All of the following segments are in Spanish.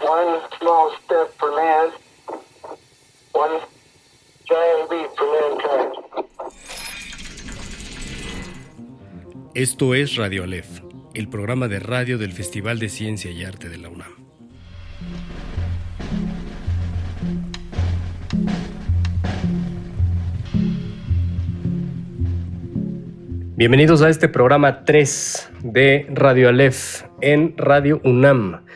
One small step for man, one giant leap for mankind. Esto es Radio Aleph, el programa de radio del Festival de Ciencia y Arte de la UNAM. Bienvenidos a este programa 3 de Radio Aleph en Radio UNAM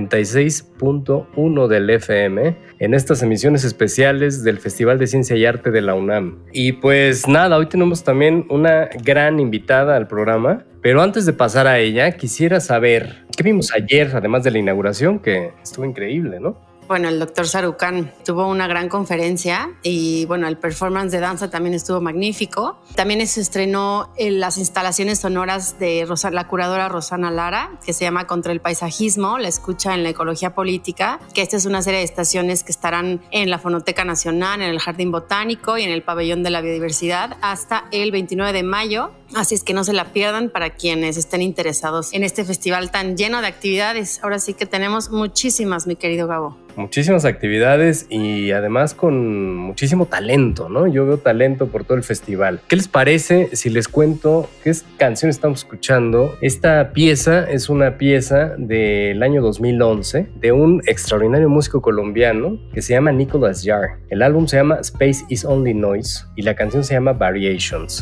96.1 del FM, en estas emisiones especiales del Festival de Ciencia y Arte de la UNAM. Y pues nada, hoy tenemos también una gran invitada al programa, pero antes de pasar a ella, quisiera saber qué vimos ayer, además de la inauguración, que estuvo increíble, ¿no? Bueno, el doctor Shahrukh Khan tuvo una gran conferencia y bueno, el performance de danza también estuvo magnífico. También se estrenó en las instalaciones sonoras de la curadora Rosana Lara, que se llama Contra el Paisajismo, la escucha en la ecología política, que esta es una serie de estaciones que estarán en la Fonoteca Nacional, en el Jardín Botánico y en el Pabellón de la Biodiversidad hasta el 29 de mayo. Así es que no se la pierdan para quienes estén interesados en este festival tan lleno de actividades. Ahora sí que tenemos muchísimas, mi querido Gabo. Muchísimas actividades y además con muchísimo talento, ¿no? Yo veo talento por todo el festival. ¿Qué les parece si les cuento qué canción estamos escuchando? Esta pieza es una pieza del año 2011 de un extraordinario músico colombiano que se llama Nicholas Jarre. El álbum se llama Space is Only Noise y la canción se llama Variations.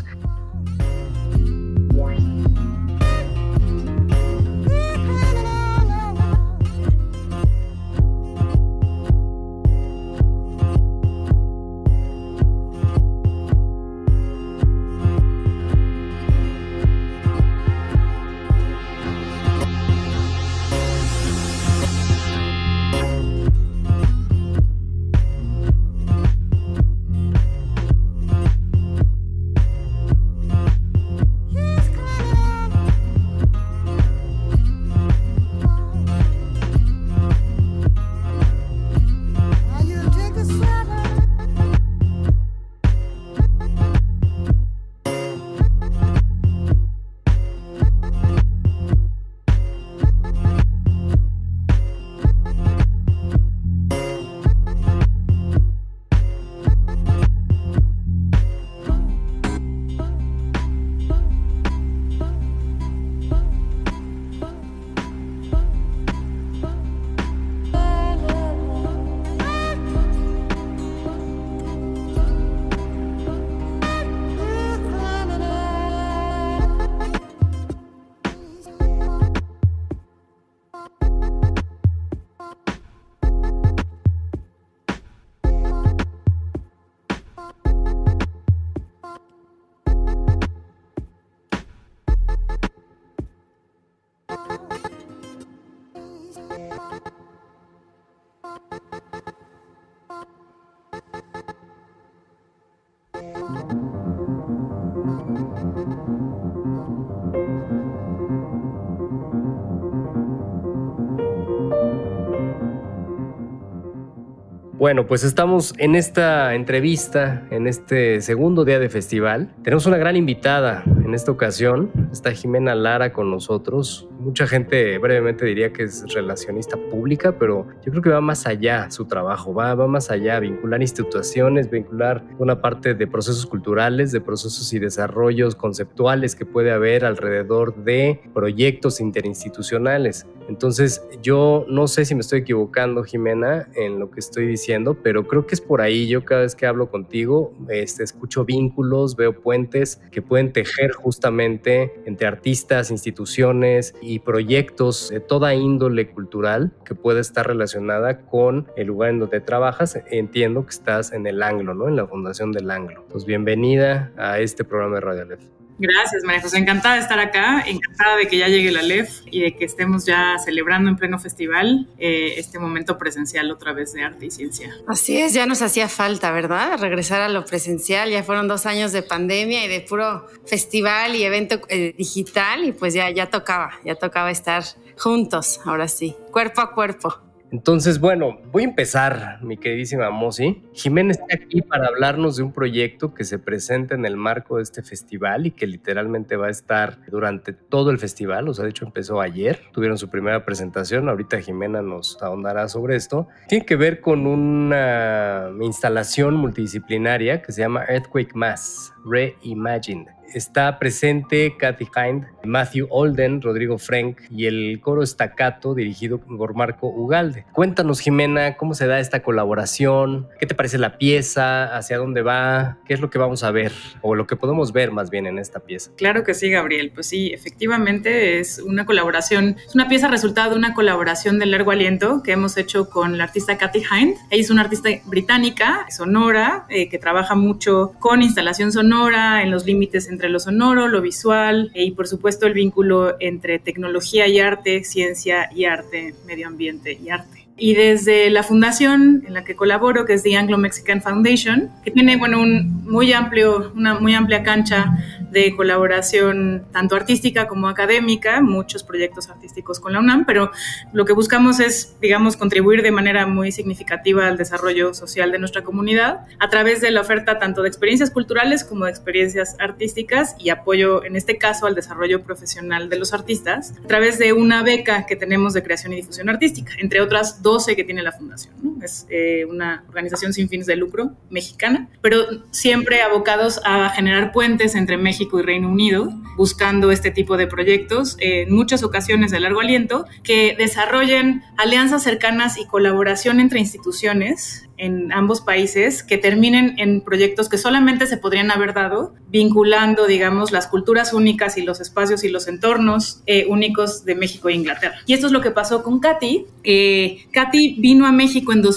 Bueno, pues estamos en esta entrevista, en este segundo día de festival. Tenemos una gran invitada en esta ocasión. Está Jimena Lara con nosotros. Mucha gente brevemente diría que es relacionista pública, pero yo creo que va más allá su trabajo, va más allá, vincular instituciones, vincular una parte de procesos culturales, de procesos y desarrollos conceptuales que puede haber alrededor de proyectos interinstitucionales. Entonces, yo no sé si me estoy equivocando, Jimena, en lo que estoy diciendo, pero creo que es por ahí. Yo cada vez que hablo contigo, escucho vínculos, veo puentes que pueden tejer justamente entre artistas, instituciones y proyectos de toda índole cultural que puede estar relacionada con el lugar en donde trabajas. Entiendo que estás en el Anglo, ¿no? En la Fundación del Anglo. Pues bienvenida a este programa de Radio Aleph. Gracias, María José. Encantada de estar acá, encantada de que ya llegue la Aleph y de que estemos ya celebrando en pleno festival este momento presencial otra vez de arte y ciencia. Así es, ya nos hacía falta, ¿verdad? Regresar a lo presencial. Ya fueron 2 años de pandemia y de puro festival y evento digital y pues ya tocaba estar juntos, ahora sí, cuerpo a cuerpo. Entonces, bueno, voy a empezar, mi queridísima Mosi. Jimena está aquí para hablarnos de un proyecto que se presenta en el marco de este festival y que literalmente va a estar durante todo el festival. O sea, de hecho empezó ayer, tuvieron su primera presentación. Ahorita Jimena nos ahondará sobre esto. Tiene que ver con una instalación multidisciplinaria que se llama Earthquake Mass Reimagined. Está presente Kathy Hind, Matthew Olden, Rodrigo Frank y el coro Staccato dirigido por Marco Ugalde. Cuéntanos, Jimena, cómo se da esta colaboración, qué te parece la pieza, hacia dónde va, qué es lo que vamos a ver o lo que podemos ver más bien en esta pieza. Claro que sí, Gabriel. Pues sí, efectivamente es una colaboración, es una pieza resultado de una colaboración de largo aliento que hemos hecho con la artista Kathy Hind. Ella es una artista británica, sonora, que trabaja mucho con instalación sonora en los límites entre lo sonoro, lo visual y por supuesto el vínculo entre tecnología y arte, ciencia y arte, medio ambiente y arte. Y desde la fundación en la que colaboro, que es The Anglo-Mexican Foundation, que tiene una muy amplia cancha de colaboración tanto artística como académica, muchos proyectos artísticos con la UNAM, pero lo que buscamos es, digamos, contribuir de manera muy significativa al desarrollo social de nuestra comunidad a través de la oferta tanto de experiencias culturales como de experiencias artísticas y apoyo, en este caso, al desarrollo profesional de los artistas a través de una beca que tenemos de creación y difusión artística, entre otras 12 que tiene la fundación, ¿no? Es una organización sin fines de lucro mexicana, pero siempre abocados a generar puentes entre México y Reino Unido, buscando este tipo de proyectos en muchas ocasiones de largo aliento que desarrollen alianzas cercanas y colaboración entre instituciones en ambos países que terminen en proyectos que solamente se podrían haber dado vinculando, digamos, las culturas únicas y los espacios y los entornos únicos de México e Inglaterra. Y esto es lo que pasó con Kathy. Kathy vino a México en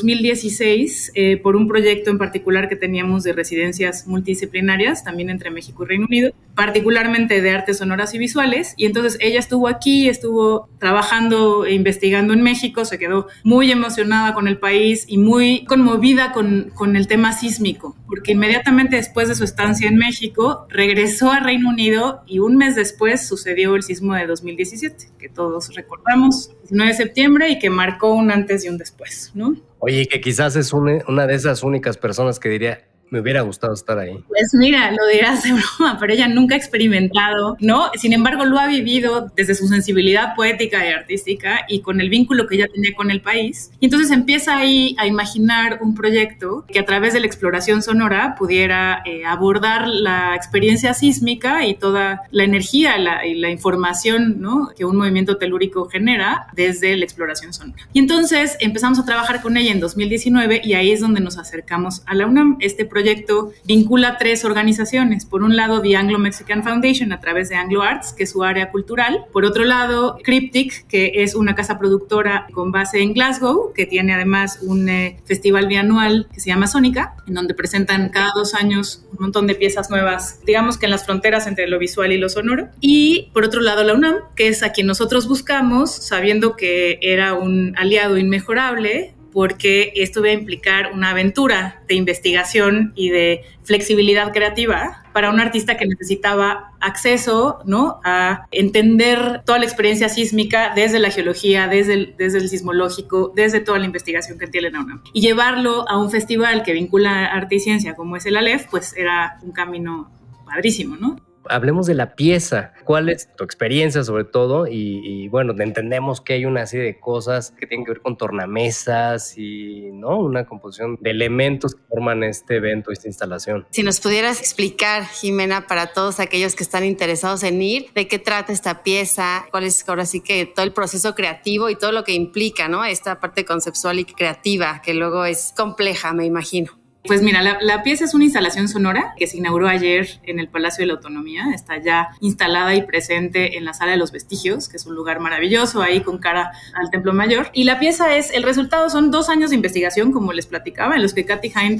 2016 por un proyecto en particular que teníamos de residencias multidisciplinarias, también entre México y Reino Unido, particularmente de artes sonoras y visuales, y entonces ella estuvo aquí, estuvo trabajando e investigando en México, se quedó muy emocionada con el país y muy conmovida con el tema sísmico, porque inmediatamente después de su estancia en México regresó a Reino Unido y un mes después sucedió el sismo de 2017, que todos recordamos, 19 de septiembre, y que marcó un antes y un después, ¿no? Oye, que quizás es una de esas únicas personas que diría, me hubiera gustado estar ahí. Pues mira, lo dirás de broma, pero ella nunca ha experimentado, ¿no? Sin embargo, lo ha vivido desde su sensibilidad poética y artística y con el vínculo que ella tenía con el país. Y entonces empieza ahí a imaginar un proyecto que a través de la exploración sonora pudiera abordar la experiencia sísmica y toda la energía y la información, ¿no?, que un movimiento telúrico genera desde la exploración sonora. Y entonces empezamos a trabajar con ella en 2019 y ahí es donde nos acercamos a la UNAM. Este proyecto vincula 3 organizaciones. Por un lado, The Anglo-Mexican Foundation a través de Anglo Arts, que es su área cultural. Por otro lado, Cryptic, que es una casa productora con base en Glasgow, que tiene además un festival bianual que se llama Sónica, en donde presentan cada 2 años un montón de piezas nuevas, digamos que en las fronteras entre lo visual y lo sonoro. Y por otro lado, la UNAM, que es a quien nosotros buscamos, sabiendo que era un aliado inmejorable, porque esto va a implicar una aventura de investigación y de flexibilidad creativa para un artista que necesitaba acceso, ¿no?, a entender toda la experiencia sísmica desde la geología, desde el sismológico, desde toda la investigación que tiene la UNAM. Y llevarlo a un festival que vincula arte y ciencia como es el Aleph, pues era un camino padrísimo, ¿no? Hablemos de la pieza. ¿Cuál es tu experiencia sobre todo? Y bueno, entendemos que hay una serie de cosas que tienen que ver con tornamesas y, ¿no?, una composición de elementos que forman este evento, esta instalación. Si nos pudieras explicar, Jimena, para todos aquellos que están interesados en ir, ¿de qué trata esta pieza? ¿Cuál es ahora sí que todo el proceso creativo y todo lo que implica, ¿no?, esta parte conceptual y creativa que luego es compleja, me imagino? Pues mira, la pieza es una instalación sonora que se inauguró ayer en el Palacio de la Autonomía. Está ya instalada y presente en la Sala de los Vestigios, que es un lugar maravilloso ahí con cara al Templo Mayor. Y la pieza el resultado son 2 años de investigación, como les platicaba, en los que Kathy Hind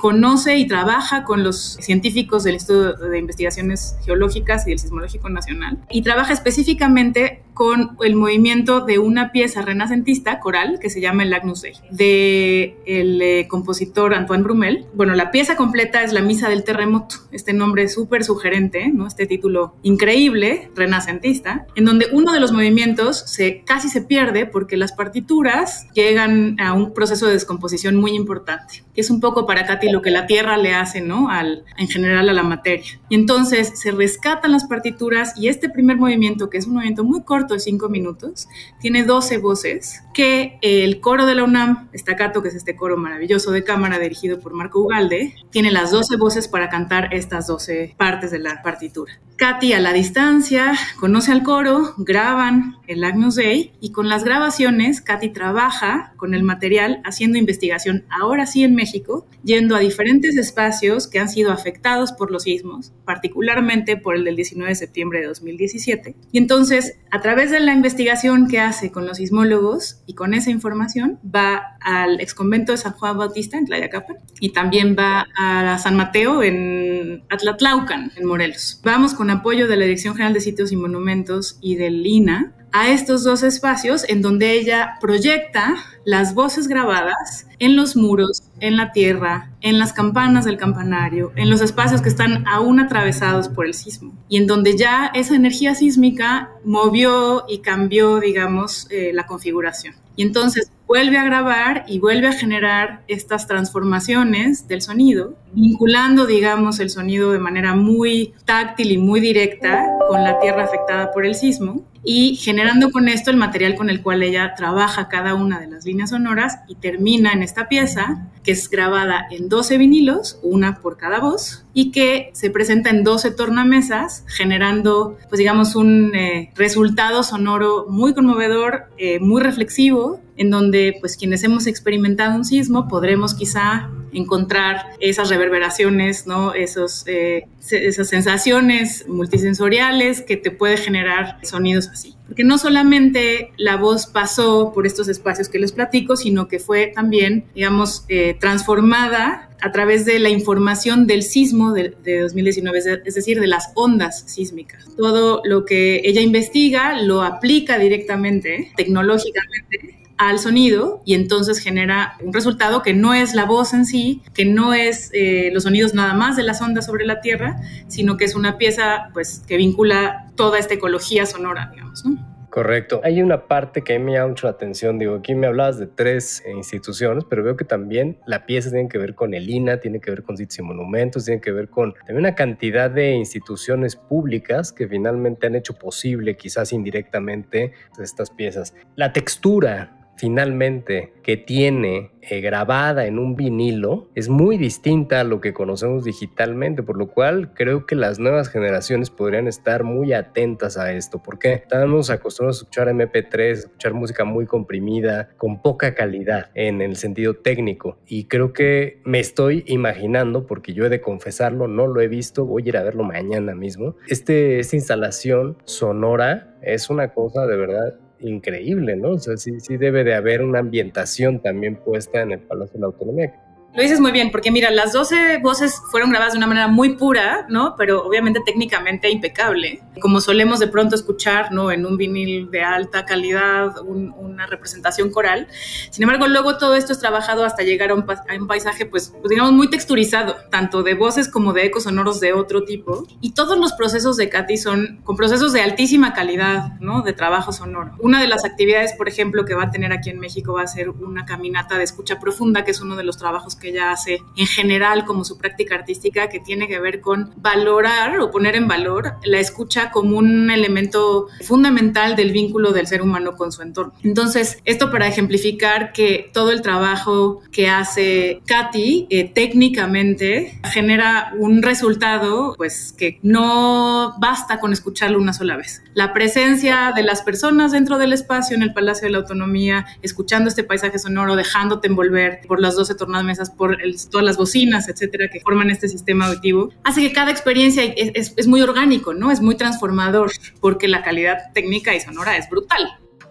conoce y trabaja con los científicos del Instituto de Investigaciones Geológicas y del Sismológico Nacional, y trabaja específicamente con el movimiento de una pieza renacentista coral que se llama el Agnus Dei, del compositor Antoine Brumel. Bueno, la pieza completa es la Misa del Terremoto, este nombre súper sugerente, ¿no? Este título increíble, renacentista, en donde uno de los movimientos casi se pierde porque las partituras llegan a un proceso de descomposición muy importante, que es un poco para Katy lo que la tierra le hace, ¿no? En general a la materia. Y entonces se rescatan las partituras, y este primer movimiento, que es un movimiento muy corto de 5 minutos, tiene 12 voces que el coro de la UNAM, Staccato, que es este coro maravilloso de cámara dirigido por Marco Ugalde, tiene las 12 voces para cantar estas 12 partes de la partitura. Katy, a la distancia, conoce al coro, graban el Agnus Dei, y con las grabaciones Katy trabaja con el material haciendo investigación, ahora sí en México, yendo a diferentes espacios que han sido afectados por los sismos, particularmente por el del 19 de septiembre de 2017. Y entonces, a través de la investigación que hace con los sismólogos y con esa información, va al exconvento de San Juan Bautista en Tlayacapan, y también va a San Mateo en Atlatlaucan, en Morelos. Vamos con apoyo de la Dirección General de Sitios y Monumentos y del INAH a estos 2 espacios en donde ella proyecta las voces grabadas en los muros, en la tierra, en las campanas del campanario, en los espacios que están aún atravesados por el sismo, y en donde ya esa energía sísmica movió y cambió, digamos, la configuración. Y entonces vuelve a grabar y vuelve a generar estas transformaciones del sonido, vinculando, digamos, el sonido de manera muy táctil y muy directa con la tierra afectada por el sismo, y generando con esto el material con el cual ella trabaja cada una de las líneas sonoras, y termina en esta pieza que es grabada en 12 vinilos, una por cada voz, y que se presenta en 12 tornamesas, generando, pues digamos, un resultado sonoro muy conmovedor, muy reflexivo, en donde pues quienes hemos experimentado un sismo podremos quizá encontrar esas reverberaciones, ¿no? Esas sensaciones multisensoriales que te puede generar sonidos así. Porque no solamente la voz pasó por estos espacios que les platico, sino que fue también, digamos, transformada a través de la información del sismo de 2019, es decir, de las ondas sísmicas. Todo lo que ella investiga lo aplica directamente, tecnológicamente, al sonido, y entonces genera un resultado que no es la voz en sí, que no es los sonidos nada más de las ondas sobre la Tierra, sino que es una pieza pues que vincula toda esta ecología sonora, digamos, ¿no? Correcto. Hay una parte que a mí me llama mucho la atención. Digo, aquí me hablabas de 3 instituciones, pero veo que también la pieza tiene que ver con el INAH, tiene que ver con sitios y monumentos, tiene que ver con también una cantidad de instituciones públicas que finalmente han hecho posible, quizás indirectamente, estas piezas. La textura finalmente que tiene grabada en un vinilo es muy distinta a lo que conocemos digitalmente, por lo cual creo que las nuevas generaciones podrían estar muy atentas a esto, porque estamos acostumbrados a escuchar MP3, escuchar música muy comprimida, con poca calidad en el sentido técnico, y creo que me estoy imaginando, porque yo he de confesarlo, no lo he visto, voy a ir a verlo mañana mismo. Esta instalación sonora es una cosa de verdad increíble, ¿no? O sea, sí debe de haber una ambientación también puesta en el Palacio de la Autonomía. Lo dices muy bien, porque mira, las 12 voces fueron grabadas de una manera muy pura, ¿no? Pero obviamente técnicamente impecable, como solemos de pronto escuchar, ¿no? En un vinil de alta calidad, una representación coral. Sin embargo, luego todo esto es trabajado hasta llegar a un paisaje, pues digamos, muy texturizado, tanto de voces como de ecos sonoros de otro tipo. Y todos los procesos de Katy son con procesos de altísima calidad, ¿no? De trabajo sonoro. Una de las actividades, por ejemplo, que va a tener aquí en México va a ser una caminata de escucha profunda, que es uno de los trabajos que ella hace en general como su práctica artística, que tiene que ver con valorar o poner en valor la escucha como un elemento fundamental del vínculo del ser humano con su entorno. Entonces, esto para ejemplificar que todo el trabajo que hace Katy técnicamente genera un resultado pues que no basta con escucharlo una sola vez. La presencia de las personas dentro del espacio en el Palacio de la Autonomía, escuchando este paisaje sonoro, dejándote envolver por las 12 tornamesas, por todas las bocinas, etcétera, que forman este sistema auditivo, hace que cada experiencia es muy orgánico, ¿no? Es muy transformador, porque la calidad técnica y sonora es brutal.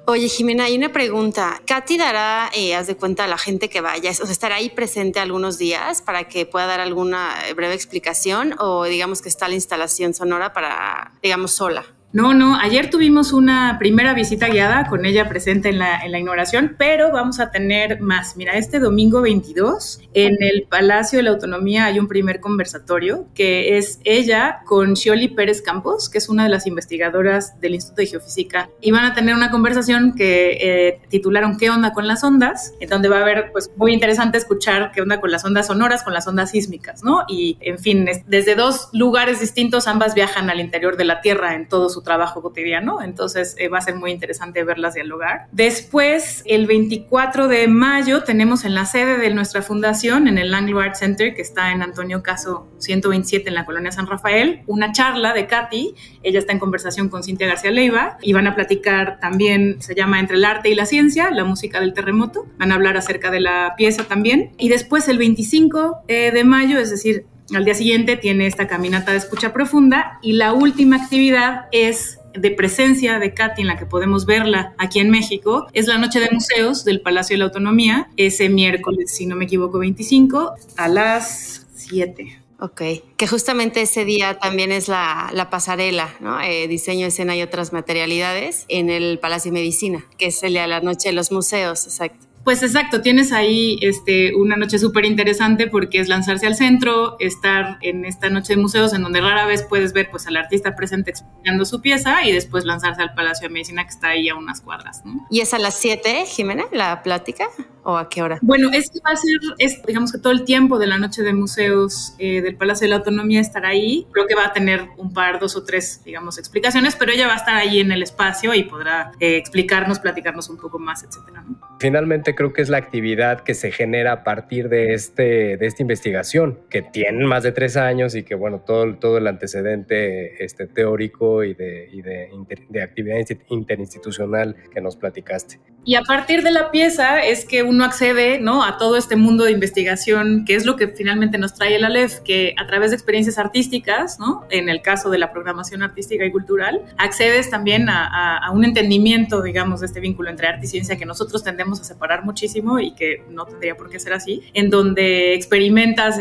Oye, Jimena, hay una pregunta. ¿Katy dará, haz de cuenta, a la gente que vaya, o sea, estará ahí presente algunos días para que pueda dar alguna breve explicación o digamos que está la instalación sonora para, digamos, sola? No, ayer tuvimos una primera visita guiada con ella presente en la inauguración, pero vamos a tener más. Mira, este domingo 22 en el Palacio de la Autonomía hay un primer conversatorio que es ella con Xioli Pérez Campos, que es una de las investigadoras del Instituto de Geofísica, y van a tener una conversación que titularon ¿Qué onda con las ondas? En donde va a haber, pues, muy interesante escuchar qué onda con las ondas sonoras, con las ondas sísmicas, ¿no? Y, en fin, desde dos lugares distintos, ambas viajan al interior de la Tierra en todo su trabajo cotidiano, entonces va a ser muy interesante verlas dialogar. Después, el 24 de mayo, tenemos en la sede de nuestra fundación, en el Anglo Art Center, que está en Antonio Caso 127 en la colonia San Rafael, una charla de Katy. Ella está en conversación con Cintia García Leiva y van a platicar también, se llama Entre el arte y la ciencia, la música del terremoto. Van a hablar acerca de la pieza también. Y después, el 25 de mayo, es decir, al día siguiente, tiene esta caminata de escucha profunda, y la última actividad es de presencia de Katy, en la que podemos verla aquí en México, es la Noche de Museos del Palacio de la Autonomía, ese miércoles, si no me equivoco, 25, a las 7. Ok, que justamente ese día también es la pasarela, ¿no? Diseño, escena y otras materialidades en el Palacio de Medicina, que es el día de la Noche de los Museos, exacto. Pues exacto, tienes ahí una noche súper interesante porque es lanzarse al centro, estar en esta noche de museos en donde rara vez puedes ver, pues, al artista presente explicando su pieza, y después lanzarse al Palacio de Medicina, que está ahí a unas cuadras, ¿no? ¿Y es a las 7, Jimena, la plática? ¿O a qué hora? Bueno, es que va a ser, digamos que todo el tiempo de la noche de museos del Palacio de la Autonomía estará ahí. Creo que va a tener dos o tres, digamos, explicaciones, pero ella va a estar ahí en el espacio y podrá explicarnos, platicarnos un poco más, etcétera, ¿no? Finalmente creo que es la actividad que se genera a partir de esta investigación, que tiene más de 3 años y que, bueno, todo el antecedente teórico y de actividad interinstitucional que nos platicaste. Y a partir de la pieza es que uno accede, ¿no?, a todo este mundo de investigación, que es lo que finalmente nos trae el Aleph, que a través de experiencias artísticas, ¿no?, en el caso de la programación artística y cultural, accedes también a un entendimiento, digamos, de este vínculo entre arte y ciencia que nosotros tendemos a separar muchísimo y que no tendría por qué ser así, en donde experimentas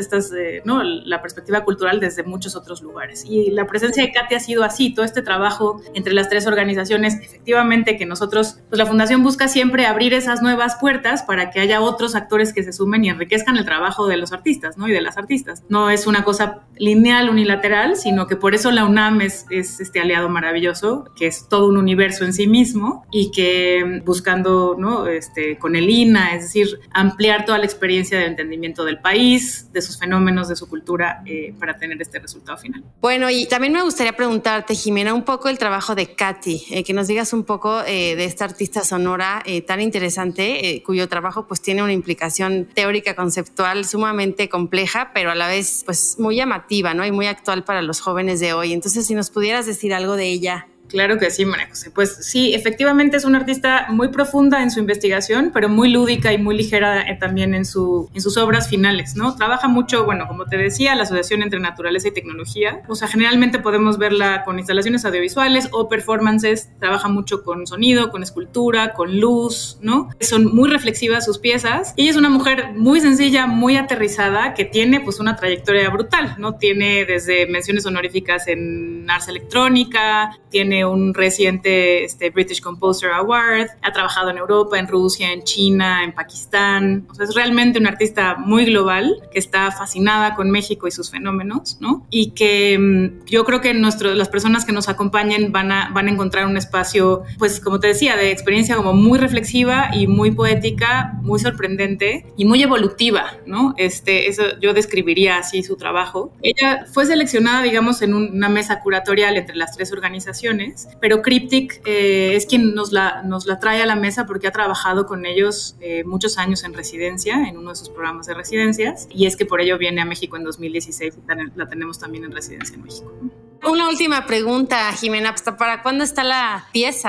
la perspectiva cultural desde muchos otros lugares. Y la presencia de Katy ha sido así, todo este trabajo entre las tres organizaciones, efectivamente, que nosotros, pues la Fundación busca siempre abrir esas nuevas puertas para que haya otros actores que se sumen y enriquezcan el trabajo de los artistas, ¿no?, y de las artistas. No es una cosa lineal, unilateral, sino que por eso la UNAM es este aliado maravilloso, que es todo un universo en sí mismo, y que buscando, ¿no?, con el INA, es decir, ampliar toda la experiencia de entendimiento del país, de sus fenómenos, de su cultura, para tener este resultado final. Bueno, y también me gustaría preguntarte, Jimena, un poco el trabajo de Katy, que nos digas un poco de esta artista sonora tan interesante, cuyo trabajo pues tiene una implicación teórica, conceptual sumamente compleja, pero a la vez pues muy llamativa, ¿no?, y muy actual para los jóvenes de hoy. Entonces, si nos pudieras decir algo de ella. Claro que sí, María José. Pues sí, efectivamente es una artista muy profunda en su investigación, pero muy lúdica y muy ligera también en sus obras finales, ¿no? Trabaja mucho, bueno, como te decía, la asociación entre naturaleza y tecnología. O sea, generalmente podemos verla con instalaciones audiovisuales o performances. Trabaja mucho con sonido, con escultura, con luz, ¿no? Son muy reflexivas sus piezas. Ella es una mujer muy sencilla, muy aterrizada, que tiene pues una trayectoria brutal, ¿no? Tiene desde menciones honoríficas en Ars Electrónica, tiene un reciente British Composer Award, ha trabajado en Europa, en Rusia, en China, en Pakistán. O sea, es realmente una artista muy global que está fascinada con México y sus fenómenos, ¿no? Y que yo creo que las personas que nos acompañen van a encontrar un espacio, pues como te decía, de experiencia como muy reflexiva y muy poética, muy sorprendente y muy evolutiva, ¿no? Eso yo describiría así su trabajo. Ella fue seleccionada, digamos, en una mesa curatorial entre las tres organizaciones, pero Cryptic es quien nos la trae a la mesa porque ha trabajado con ellos muchos años en residencia, en uno de sus programas de residencias, y es que por ello viene a México en 2016 y la tenemos también en residencia en México. Una última pregunta, Jimena, ¿para cuándo está la pieza?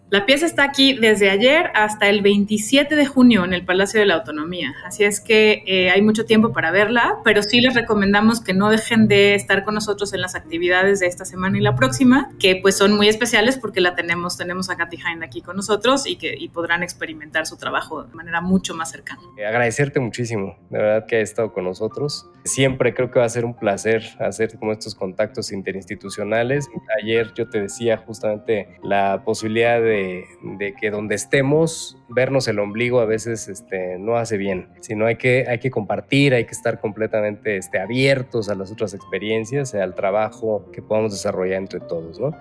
La pieza está aquí desde ayer hasta el 27 de junio en el Palacio de la Autonomía, así es que hay mucho tiempo para verla, pero sí les recomendamos que no dejen de estar con nosotros en las actividades de esta semana y la próxima, que pues son muy especiales porque tenemos a Kathy Hind aquí con nosotros y podrán experimentar su trabajo de manera mucho más cercana. Agradecerte muchísimo, de verdad que has estado con nosotros. Siempre creo que va a ser un placer hacer como estos contactos interinstitucionales. Ayer yo te decía justamente la posibilidad de que donde estemos, vernos el ombligo a veces no hace bien, sino hay que compartir, hay que estar completamente abiertos a las otras experiencias, al trabajo que podamos desarrollar entre todos, ¿no?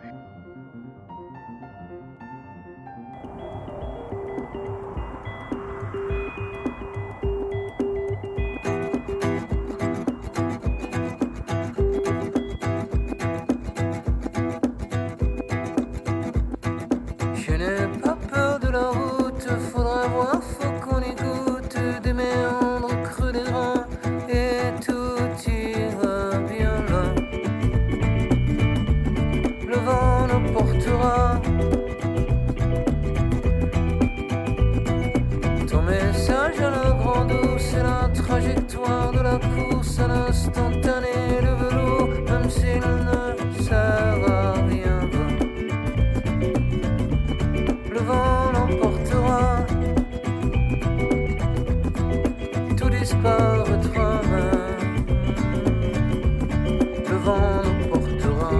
Trajectoire de la course à l'instantané, le velours, même s'il ne sert à rien, le vent l'emportera, tout disparaîtra même, le vent l'emportera.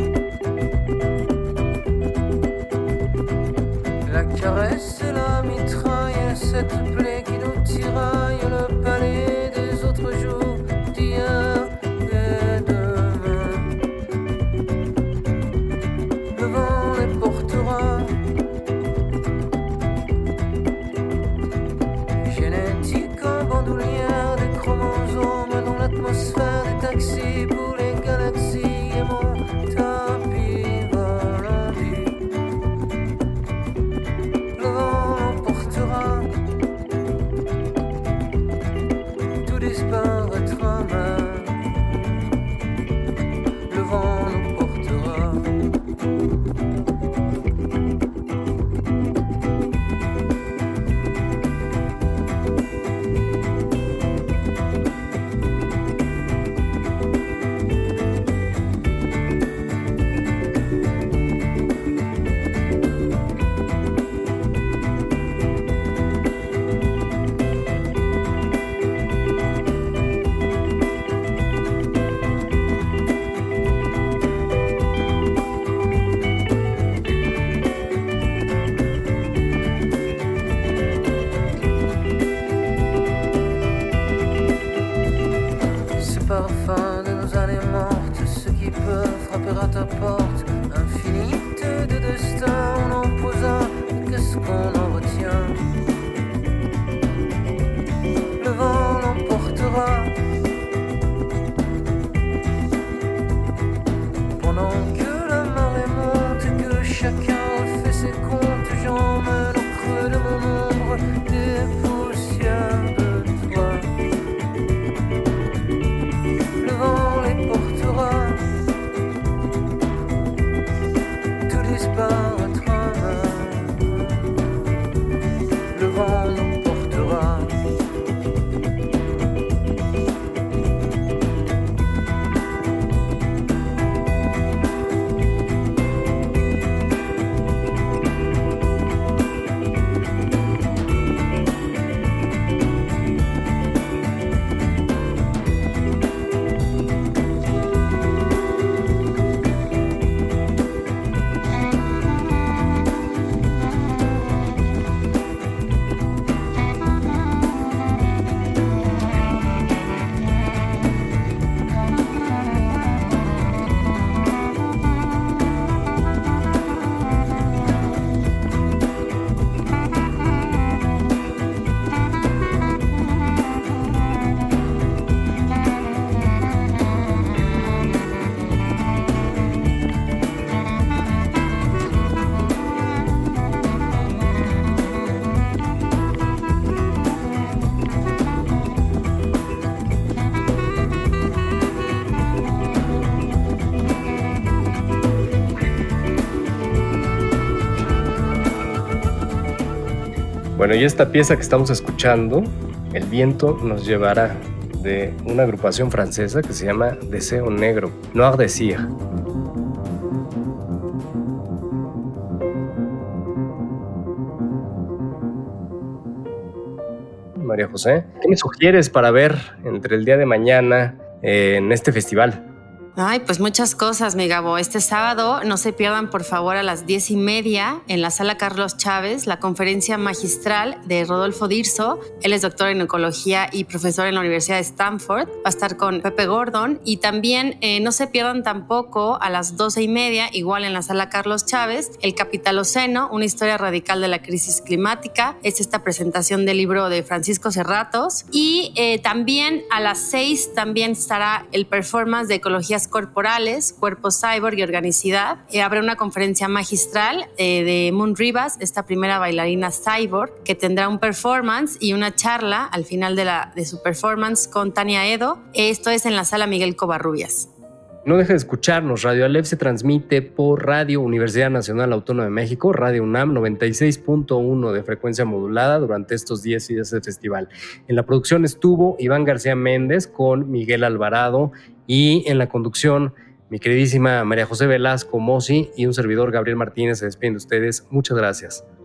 La caresse et la mitraille, et cette plaie qui nous tiraille le palais des autres jours d'hier et demain. Le vent les portera. Génétique en bandoulière des chromosomes dans l'atmosphère des taxis pour les galaxies et mon tapis volant. Le vent l'emportera. Bueno, y esta pieza que estamos escuchando, El viento nos llevará, de una agrupación francesa que se llama Deseo Negro, Noir Désir. María José, ¿qué me sugieres para ver entre el día de mañana en este festival? Ay, pues muchas cosas, mi Gabo. Este sábado no se pierdan, por favor, a las 10:30 en la Sala Carlos Chávez, la conferencia magistral de Rodolfo Dirso. Él es doctor en oncología y profesor en la Universidad de Stanford. Va a estar con Pepe Gordon. Y también no se pierdan tampoco a las 12:30, igual en la Sala Carlos Chávez, El Capitaloceno, una historia radical de la crisis climática. Es esta presentación del libro de Francisco Serratos. Y también a las 6 también estará el performance de ecologías corporales, cuerpo cyborg y organicidad. Habrá una conferencia magistral de Moon Rivas, esta primera bailarina cyborg, que tendrá un performance y una charla al final de su performance con Tania Edo. Esto es en la Sala Miguel Covarrubias. No deje de escucharnos. Radio Aleph se transmite por Radio Universidad Nacional Autónoma de México, Radio UNAM 96.1 de frecuencia modulada durante estos 10 días de festival. En la producción estuvo Iván García Méndez con Miguel Alvarado y en la conducción mi queridísima María José Velasco Mossi y un servidor Gabriel Martínez se despiden de ustedes. Muchas gracias.